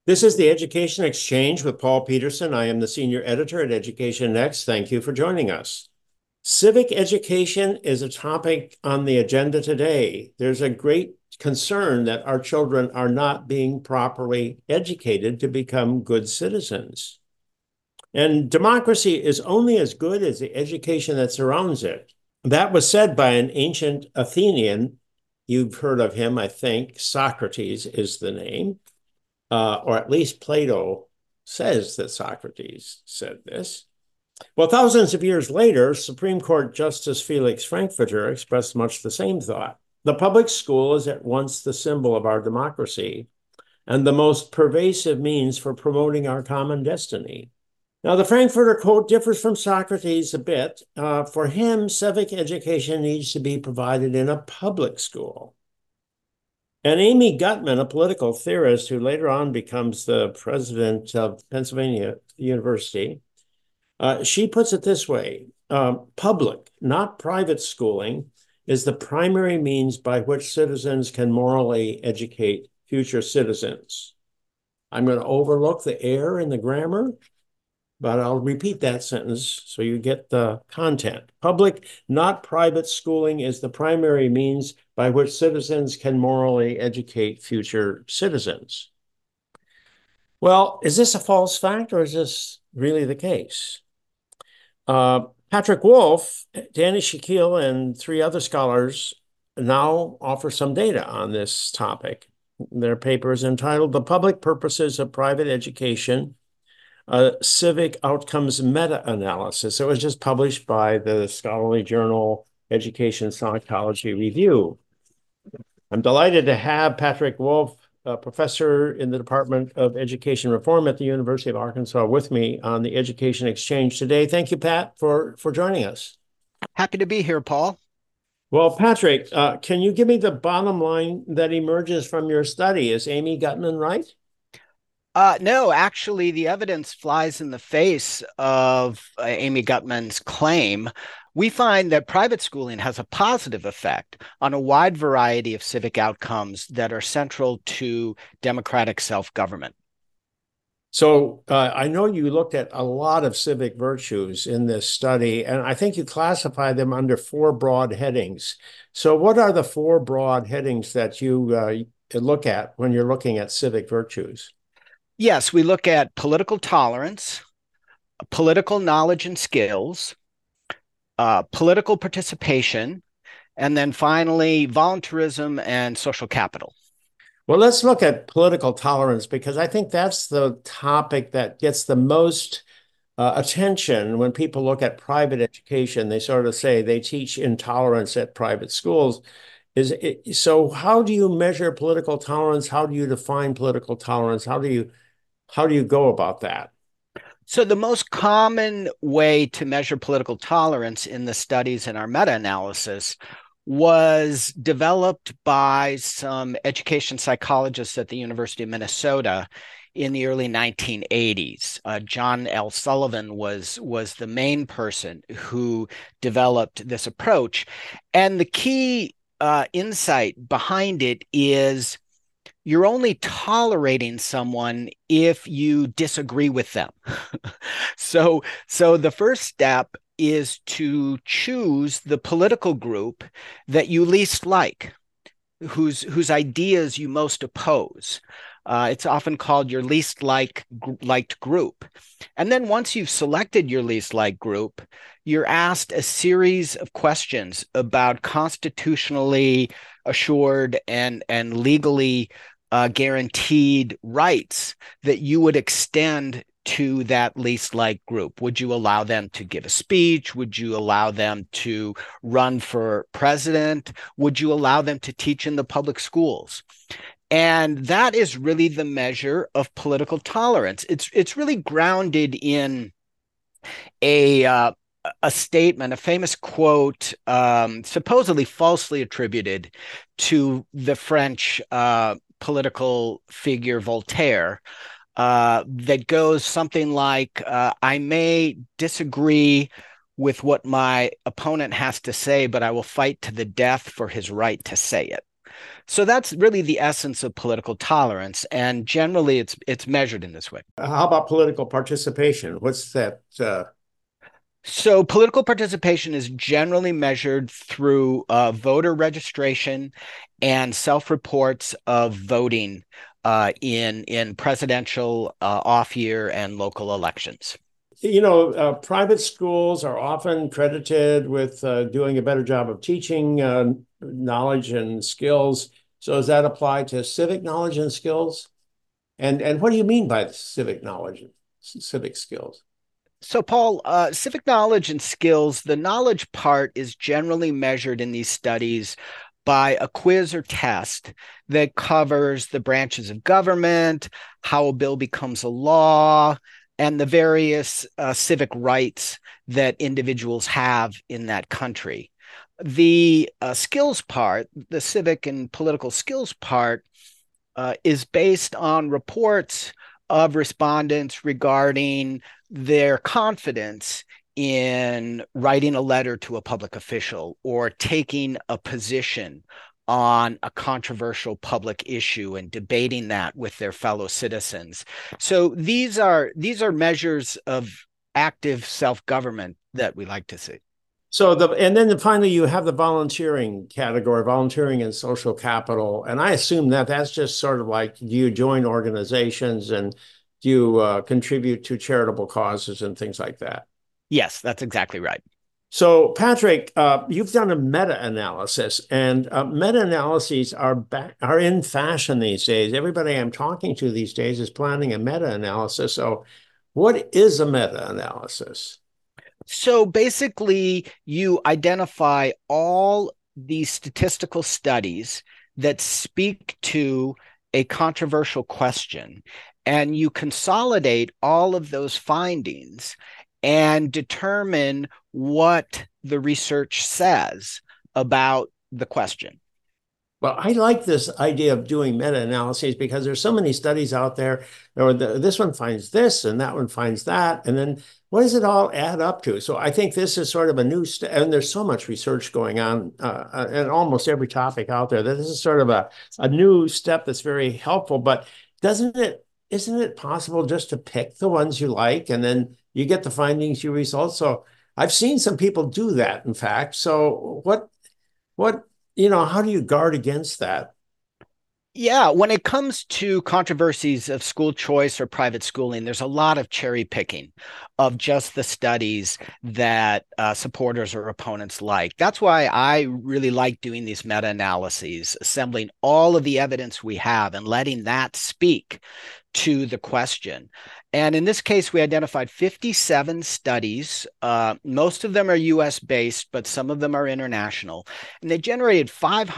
This is the Education Exchange with Paul Peterson. I am the senior editor at Education Next. Thank you for joining us. Civic education is a topic on the agenda today. There's a great concern that our children are not being properly educated to become good citizens. And democracy is only as good as the education that surrounds it. That was said by an ancient Athenian. You've heard of him, I think. Socrates is the name. Or at least Plato says that Socrates said this. Well, thousands of years later, Supreme Court Justice Felix Frankfurter expressed much the same thought. The public school is at once the symbol of our democracy and the most pervasive means for promoting our common destiny. Now, the Frankfurter quote differs from Socrates a bit. For him, civic education needs to be provided in a public school. And Amy Gutmann, a political theorist who later on becomes the president of Pennsylvania University, she puts it this way: public, not private schooling, is the primary means by which citizens can morally educate future citizens. I'm going to overlook the error in the grammar, but I'll repeat that sentence so you get the content. Public, not private schooling is the primary means by which citizens can morally educate future citizens. Well, is this a false fact or is this really the case? Patrick Wolf, Danny Shaquille, and three other scholars now offer some data on this topic. Their paper is entitled "The Public Purposes of Private Education, a Civic Outcomes Meta-Analysis." It was just published by the scholarly journal Education Psychology Review. I'm delighted to have Patrick Wolf, a professor in the Department of Education Reform at the University of Arkansas, with me on the Education Exchange today. Thank you, Pat, for joining us. Happy to be here, Paul. Well, Patrick, can you give me the bottom line that emerges from your study? Is Amy Gutmann right? No, actually, the evidence flies in the face of Amy Gutmann's claim. We find that private schooling has a positive effect on a wide variety of civic outcomes that are central to democratic self-government. So I know you looked at a lot of civic virtues in this study, and I think you classify them under four broad headings. So what are the four broad headings that you look at when you're looking at civic virtues? Yes, we look at political tolerance, political knowledge and skills, political participation, and then finally, voluntarism and social capital. Well, let's look at political tolerance because I think that's the topic that gets the most attention when people look at private education. They sort of say they teach intolerance at private schools. So how do you measure political tolerance? How do you define political tolerance? How do you go about that? So the most common way to measure political tolerance in the studies in our meta-analysis was developed by some education psychologists at the University of Minnesota in the early 1980s. John L. Sullivan was the main person who developed this approach. And the key insight behind it is you're only tolerating someone if you disagree with them. So the first step is to choose the political group that you least like, whose ideas you most oppose. It's often called your least liked group. And then once you've selected your least liked group, you're asked a series of questions about constitutionally assured and legally guaranteed rights that you would extend to that least liked group. Would you allow them to give a speech? Would you allow them to run for president? Would you allow them to teach in the public schools? And that is really the measure of political tolerance. It's really grounded in a statement, a famous quote, supposedly falsely attributed to the French political figure Voltaire, that goes something like, I may disagree with what my opponent has to say, but I will fight to the death for his right to say it. So that's really the essence of political tolerance, and generally it's measured in this way. How about political participation? What's that? So political participation is generally measured through voter registration and self-reports of voting in presidential off-year and local elections. Private schools are often credited with doing a better job of teaching knowledge and skills. So does that apply to civic knowledge and skills? And what do you mean by civic knowledge and civic skills? So, Paul, civic knowledge and skills, the knowledge part is generally measured in these studies by a quiz or test that covers the branches of government, how a bill becomes a law, and the various civic rights that individuals have in that country. The skills part, the civic and political skills part, is based on reports of respondents regarding their confidence in writing a letter to a public official or taking a position on a controversial public issue and debating that with their fellow citizens. So these are measures of active self-government that we like to see. So then finally you have the volunteering category, volunteering and social capital. And I assume that that's just sort of like, do you join organizations and do you contribute to charitable causes and things like that? Yes, that's exactly right. So, Patrick, you've done a meta-analysis, and meta-analyses are in fashion these days. Everybody I'm talking to these days is planning a meta-analysis. So, what is a meta-analysis? So basically, you identify all these statistical studies that speak to a controversial question, and you consolidate all of those findings and determine what the research says about the question. Well, I like this idea of doing meta-analyses because there's so many studies out there, or this one finds this and that one finds that. And then what does it all add up to? So I think this is sort of a new, and there's so much research going on in almost every topic out there that this is sort of a new step that's very helpful. But isn't it possible just to pick the ones you like and then you get the findings, you result? So I've seen some people do that, in fact. So how do you guard against that? Yeah, when it comes to controversies of school choice or private schooling, there's a lot of cherry picking of just the studies that supporters or opponents like. That's why I really like doing these meta-analyses, assembling all of the evidence we have and letting that speak to the question. And in this case, we identified 57 studies. Most of them are US based, but some of them are international. And they generated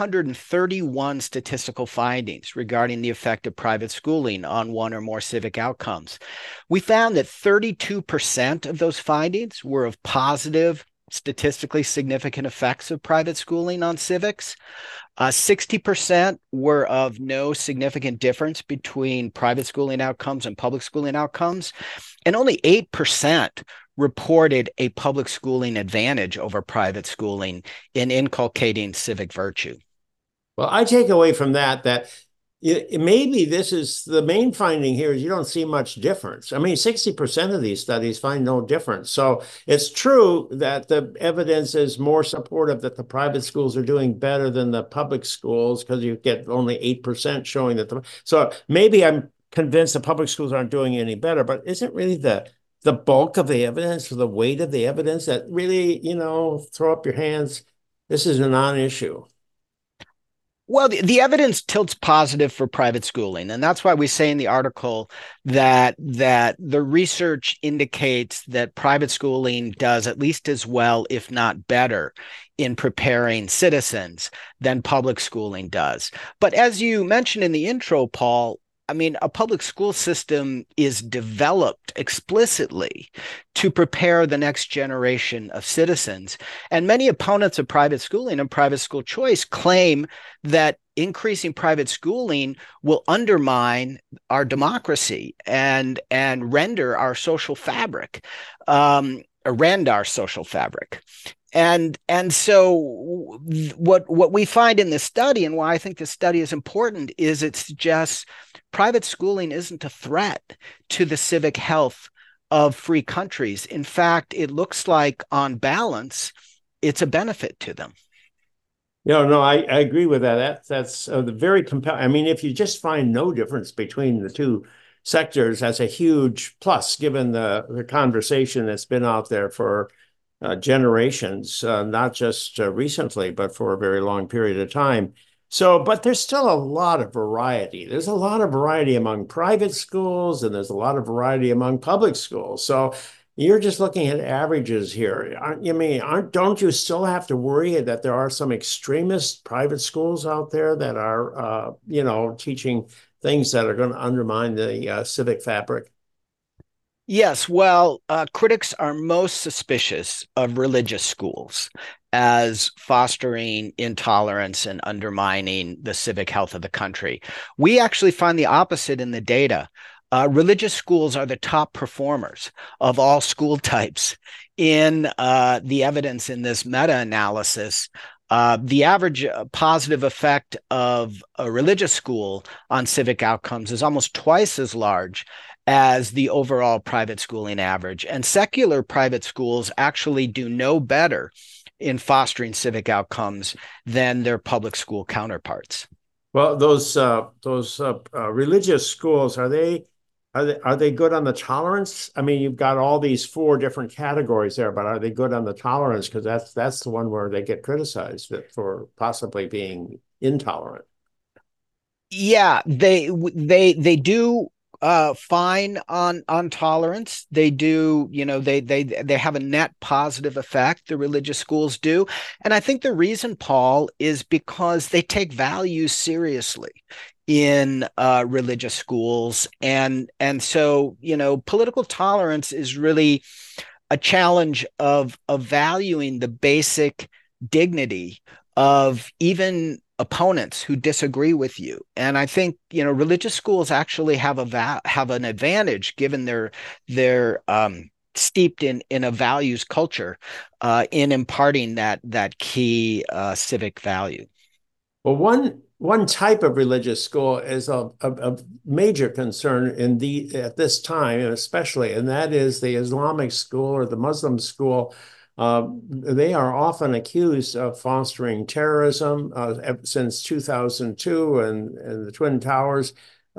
531 statistical findings regarding the effect of private schooling on one or more civic outcomes. We found that 32% of those findings were of positive, statistically significant effects of private schooling on civics. 60% were of no significant difference between private schooling outcomes and public schooling outcomes. And only 8% reported a public schooling advantage over private schooling in inculcating civic virtue. Well, I take away from that maybe this is the main finding here is you don't see much difference. I mean, 60% of these studies find no difference. So it's true that the evidence is more supportive that the private schools are doing better than the public schools because you get only 8% showing that. So maybe I'm convinced the public schools aren't doing any better, but isn't really the bulk of the evidence or the weight of the evidence that really, throw up your hands? This is a non-issue. Well, the evidence tilts positive for private schooling, and that's why we say in the article that the research indicates that private schooling does at least as well, if not better, in preparing citizens than public schooling does. But as you mentioned in the intro, Paul, I mean, a public school system is developed explicitly to prepare the next generation of citizens. And many opponents of private schooling and private school choice claim that increasing private schooling will undermine our democracy and render our social fabric. And so what we find in this study, and why I think this study is important, is it suggests private schooling isn't a threat to the civic health of free countries. In fact, it looks like on balance, it's a benefit to them. No, I agree with that. That's the very compelling. I mean, if you just find no difference between the two sectors, that's a huge plus, given the conversation that's been out there for generations, not just recently, but for a very long period of time. So, but there's still a lot of variety. There's a lot of variety among private schools, and there's a lot of variety among public schools. So you're just looking at averages here. Don't you still have to worry that there are some extremist private schools out there that are, teaching things that are going to undermine the civic fabric? Yes, well, critics are most suspicious of religious schools as fostering intolerance and undermining the civic health of the country. We actually find the opposite in the data. Religious schools are the top performers of all school types in the evidence in this meta-analysis. The average positive effect of a religious school on civic outcomes is almost twice as large as the overall private schooling average. And secular private schools actually do no better in fostering civic outcomes than their public school counterparts. Well, those religious schools, are they good on the tolerance? I mean, you've got all these four different categories there, but are they good on the tolerance? Because that's the one where they get criticized for possibly being intolerant. Yeah, they do fine on tolerance. They do, they have a net positive effect, the religious schools do. And I think the reason, Paul, is because they take values seriously in religious schools. And so, political tolerance is really a challenge of valuing the basic dignity of even opponents who disagree with you. And I think religious schools actually have an advantage given their steeped in a values culture in imparting that key civic value. Well, one type of religious school is a major concern at this time, especially, and that is the Islamic school or the Muslim school. They are often accused of fostering terrorism since 2002 and the Twin Towers.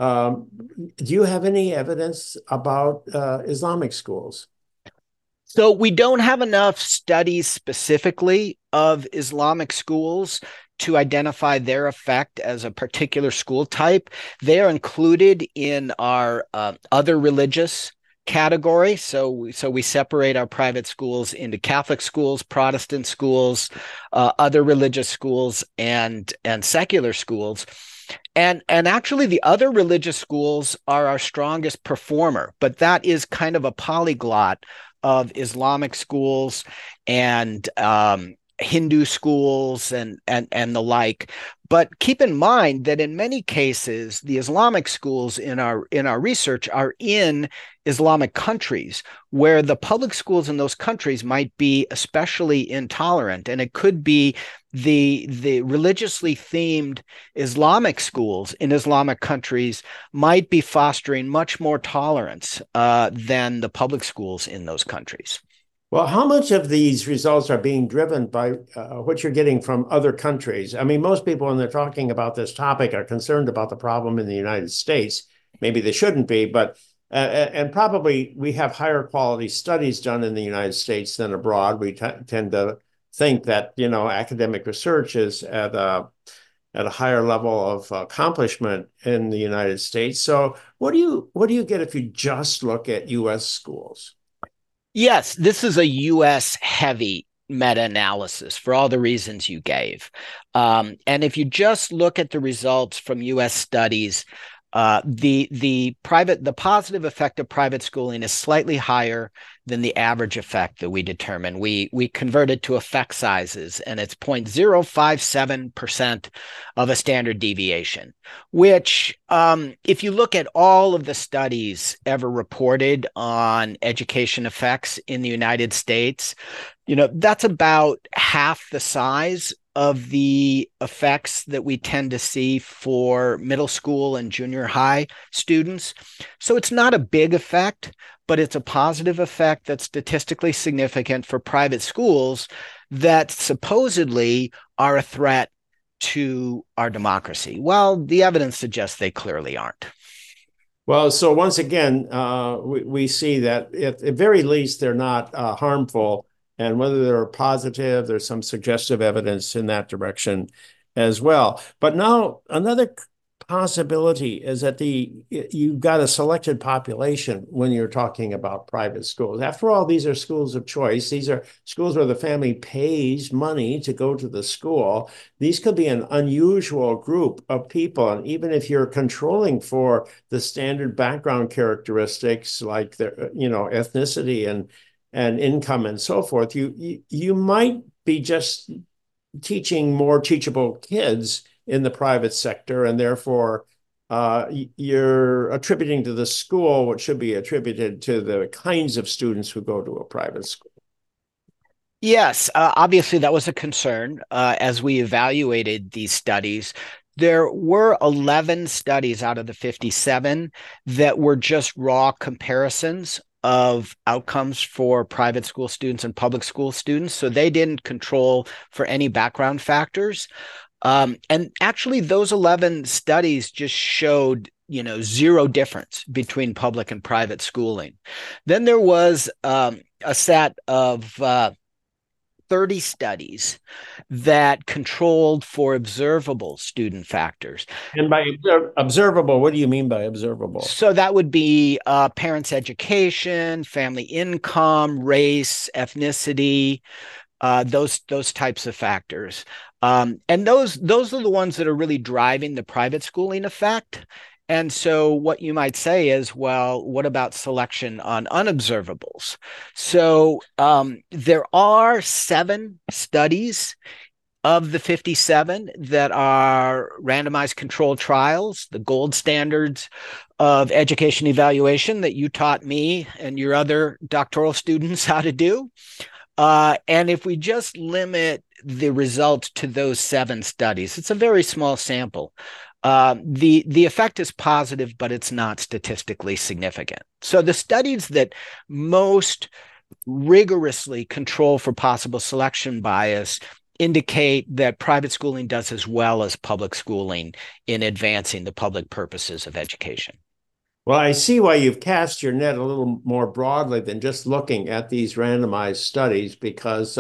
Do you have any evidence about Islamic schools? So we don't have enough studies specifically of Islamic schools to identify their effect as a particular school type. They are included in our other religious category. So we separate our private schools into Catholic schools, Protestant schools, other religious schools, and secular schools. And actually, the other religious schools are our strongest performer, but that is kind of a polyglot of Islamic schools and Hindu schools and the like. But keep in mind that in many cases, the Islamic schools in our research are in Islamic countries where the public schools in those countries might be especially intolerant, and it could be the religiously themed Islamic schools in Islamic countries might be fostering much more tolerance than the public schools in those countries. Well, how much of these results are being driven by what you're getting from other countries? I mean, most people, when they're talking about this topic, are concerned about the problem in the United States. Maybe they shouldn't be, but and probably we have higher quality studies done in the United States than abroad. We tend to think that academic research is at a higher level of accomplishment in the United States. So, what do you get if you just look at U.S. schools? Yes, this is a US heavy meta-analysis for all the reasons you gave. And if you just look at the results from US studies, The positive effect of private schooling is slightly higher than the average effect that we determine. We converted to effect sizes, and it's 0.057% of a standard deviation, which, if you look at all of the studies ever reported on education effects in the United States, that's about half the size of the effects that we tend to see for middle school and junior high students. So it's not a big effect, but it's a positive effect that's statistically significant for private schools that supposedly are a threat to our democracy. Well, the evidence suggests they clearly aren't. Well, so once again, we see that at the very least, they're not harmful. And whether they're positive, there's some suggestive evidence in that direction as well. But now another possibility is that you've got a selected population when you're talking about private schools. After all, these are schools of choice. These are schools where the family pays money to go to the school. These could be an unusual group of people. And even if you're controlling for the standard background characteristics like their, ethnicity and income and so forth, you might be just teaching more teachable kids in the private sector, and therefore you're attributing to the school what should be attributed to the kinds of students who go to a private school. Yes, obviously that was a concern as we evaluated these studies. There were 11 studies out of the 57 that were just raw comparisons of outcomes for private school students and public school students. So they didn't control for any background factors. And actually, those 11 studies just showed, zero difference between public and private schooling. Then there was a set of 30 studies that controlled for observable student factors. And by observable, what do you mean by observable? So that would be parents' education, family income, race, ethnicity, those types of factors. And those are the ones that are really driving the private schooling effect. And so what you might say is, well, what about selection on unobservables? So there are 7 studies of the 57 that are randomized controlled trials, the gold standards of education evaluation that you taught me and your other doctoral students how to do. And if we just limit the results to those 7 studies, it's a very small sample. The effect is positive, but it's not statistically significant. So the studies that most rigorously control for possible selection bias indicate that private schooling does as well as public schooling in advancing the public purposes of education. Well, I see why you've cast your net a little more broadly than just looking at these randomized studies, because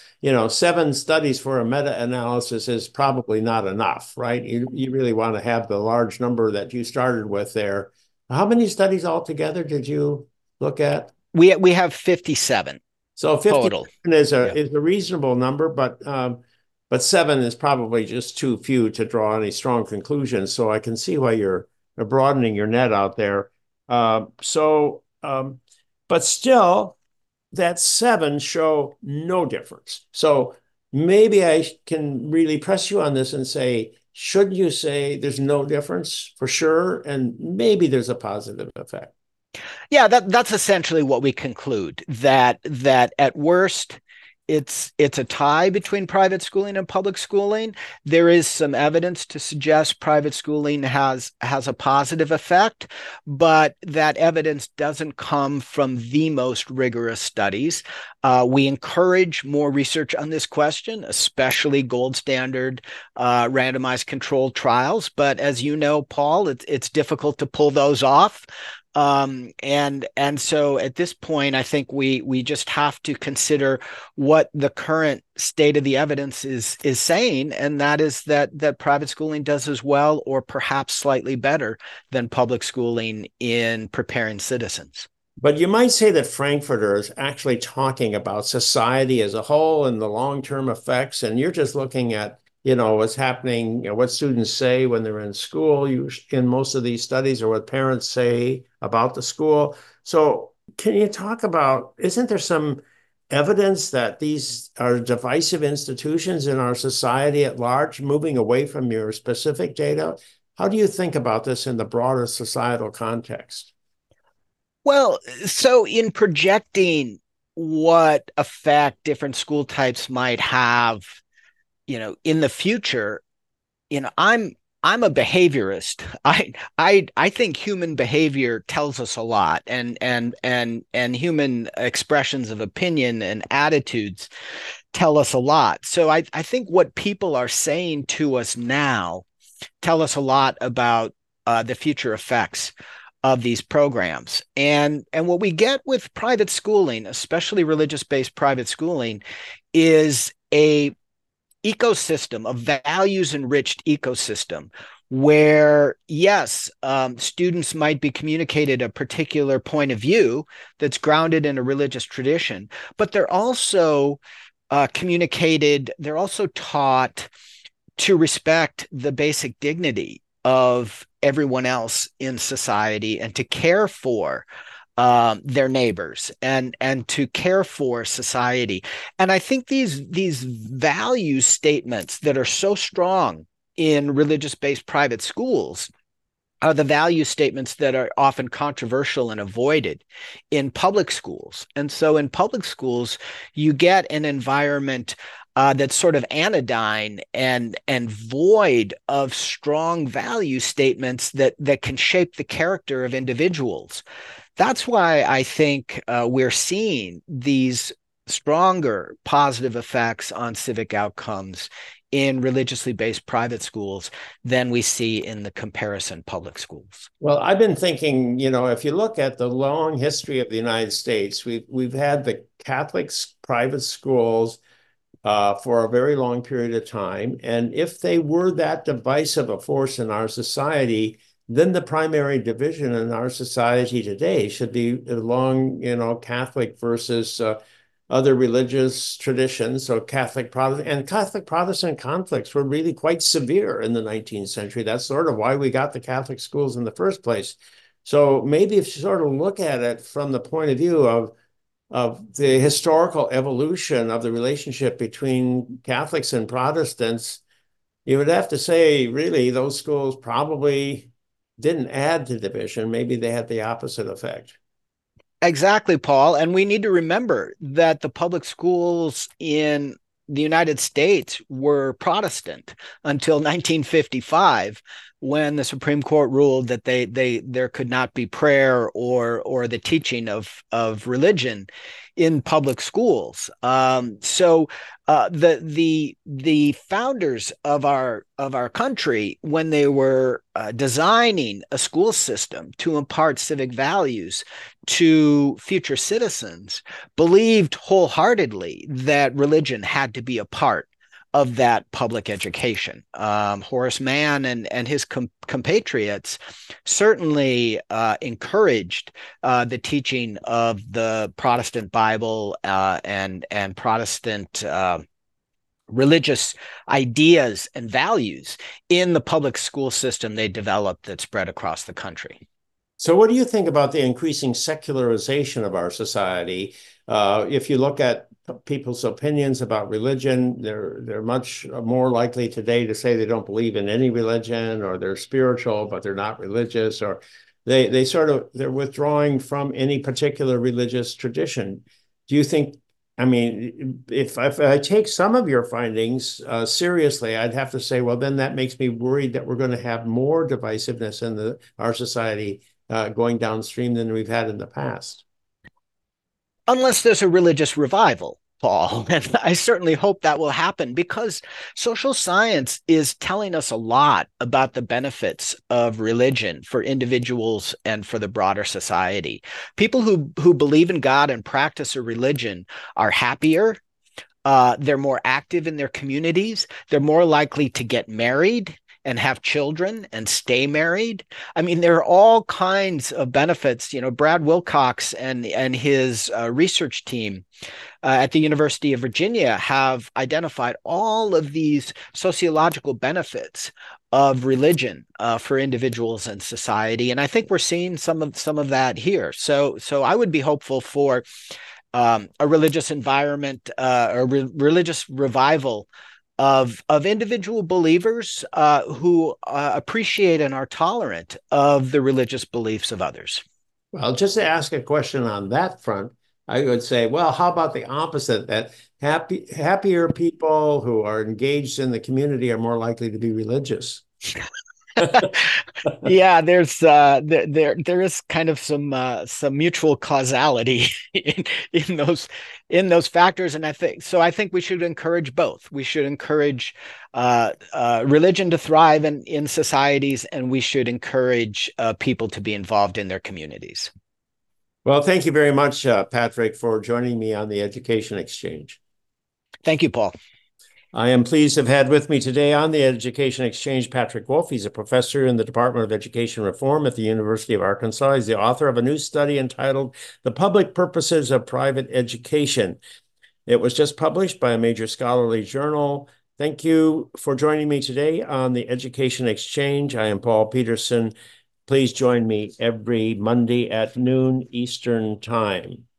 7 studies for a meta-analysis is probably not enough, right? You really want to have the large number that you started with there. How many studies altogether did you look at? We have 57. So 57 total is a reasonable number, but 7 is probably just too few to draw any strong conclusions. So I can see why you're broadening your net out there. But still, that 7 show no difference. So maybe I can really press you on this and say, shouldn't you say there's no difference for sure? And maybe there's a positive effect. Yeah, that's essentially what we conclude, that at worst, it's a tie between private schooling and public schooling. There is some evidence to suggest private schooling has a positive effect, but that evidence doesn't come from the most rigorous studies. We encourage more research on this question, especially gold standard randomized controlled trials. But as you know, Paul, it's difficult to pull those off. And so at this point, I think we just have to consider what the current state of the evidence is saying, and that is that private schooling does as well, or perhaps slightly better than public schooling in preparing citizens. But you might say that Frankfurter is actually talking about society as a whole and the long-term effects, and you're just looking at what's happening, what students say when they're in school, in most of these studies, or what parents say about the school. So can you talk about, isn't there some evidence that these are divisive institutions in our society at large, moving away from your specific data? How do you think about this in the broader societal context? Well, so in projecting what effect different school types might have, in the future, I'm a behaviorist. I think human behavior tells us a lot, and human expressions of opinion and attitudes tell us a lot. So I think what people are saying to us now tell us a lot about the future effects of these programs. And what we get with private schooling, especially religious-based private schooling, is a ecosystem, a values enriched ecosystem where, yes, students might be communicated a particular point of view that's grounded in a religious tradition, but they're also they're also taught to respect the basic dignity of everyone else in society and to care for their neighbors and to care for society. And I think these value statements that are so strong in religious-based private schools are the value statements that are often controversial and avoided in public schools. And so in public schools, you get an environment that's sort of anodyne and void of strong value statements that can shape the character of individuals. That's why I think we're seeing these stronger positive effects on civic outcomes in religiously based private schools than we see in the comparison public schools. Well, I've been thinking, if you look at the long history of the United States, we've had the Catholic private schools for a very long period of time. And if they were that divisive a force in our society, then the primary division in our society today should be along, Catholic versus other religious traditions. So Catholic Protestant conflicts were really quite severe in the 19th century. That's sort of why we got the Catholic schools in the first place. So maybe if you sort of look at it from the point of view of the historical evolution of the relationship between Catholics and Protestants, you would have to say, really, those schools probably didn't add to division. Maybe they had the opposite effect. Exactly, Paul. And we need to remember that the public schools in the United States were Protestant until 1955, when the Supreme Court ruled that there could not be prayer or the teaching of religion in public schools. The founders of our country, when they were designing a school system to impart civic values to future citizens, believed wholeheartedly that religion had to be a part of that public education. Horace Mann and his compatriots certainly encouraged the teaching of the Protestant Bible and Protestant religious ideas and values in the public school system they developed that spread across the country. So what do you think about the increasing secularization of our society? If you look at people's opinions about religion, they're much more likely today to say they don't believe in any religion, or they're spiritual, but they're not religious, or they're withdrawing from any particular religious tradition. Do you think, I mean, if I take some of your findings seriously, I'd have to say, well, then that makes me worried that we're going to have more divisiveness in our society going downstream than we've had in the past. Unless there's a religious revival, Paul. And I certainly hope that will happen, because social science is telling us a lot about the benefits of religion for individuals and for the broader society. People who believe in God and practice a religion are happier. They're more active in their communities. They're more likely to get married and have children and stay married. I mean, there are all kinds of benefits. Brad Wilcox and his research team at the University of Virginia have identified all of these sociological benefits of religion for individuals and society, and I think we're seeing some of that here. So I would be hopeful for a religious environment, religious revival of individual believers who appreciate and are tolerant of the religious beliefs of others. Well, just to ask a question on that front, I would say, well, how about the opposite, that happier people who are engaged in the community are more likely to be religious? Yeah, there is kind of some mutual causality in those factors, and I think we should encourage both. We should encourage religion to thrive in societies, and we should encourage people to be involved in their communities. Well, thank you very much, Patrick, for joining me on the Education Exchange. Thank you, Paul. I am pleased to have had with me today on the Education Exchange Patrick Wolf. He's a professor in the Department of Education Reform at the University of Arkansas. He's the author of a new study entitled The Public Purposes of Private Education. It was just published by a major scholarly journal. Thank you for joining me today on the Education Exchange. I am Paul Peterson. Please join me every Monday at noon Eastern Time.